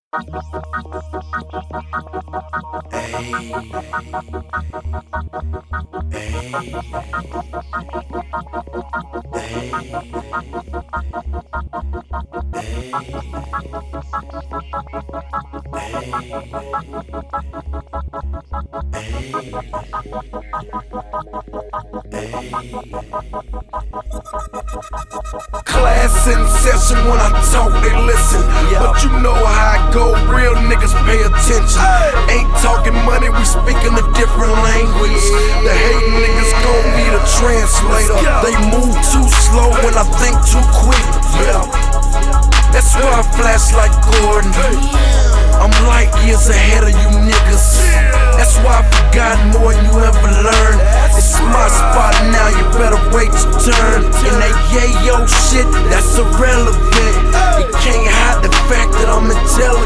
Class in session, when I talk, they listen. But you know how I go, real niggas pay attention. Ain't talking money, we speaking a different language. The hating niggas gon' need a translator. They move too slow when I think too quick. That's why I flash like Gordon. I'm light years ahead of you niggas. That's why I forgot more than you ever learned. It's my spot now, you better wait your turn. And that yayo shit, that's irrelevant. You can't hide the fact that I'm intelligent.